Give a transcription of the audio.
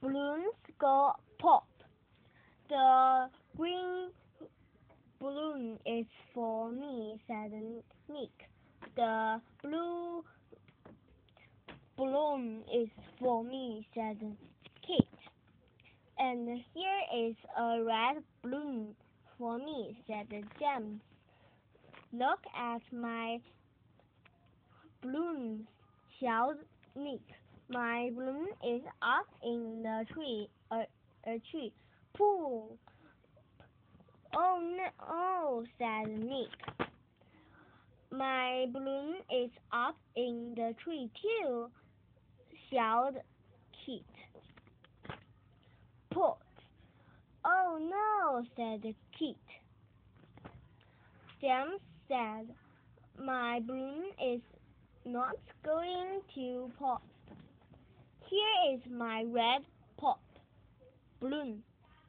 balloons go pop. The green balloon is for me, said Nick. The blue balloon is for me, said Kate. And here is a red balloon for me, said James. Look at my balloons, shouted Nick. My balloon is up in the tree. A tree. Pull! Oh no! Oh, said Nick. My balloon is up in the tree too, shouted Kate. Pull! Oh no! said Kate. James said, my balloon is not going to pop. Here is my red pop balloon.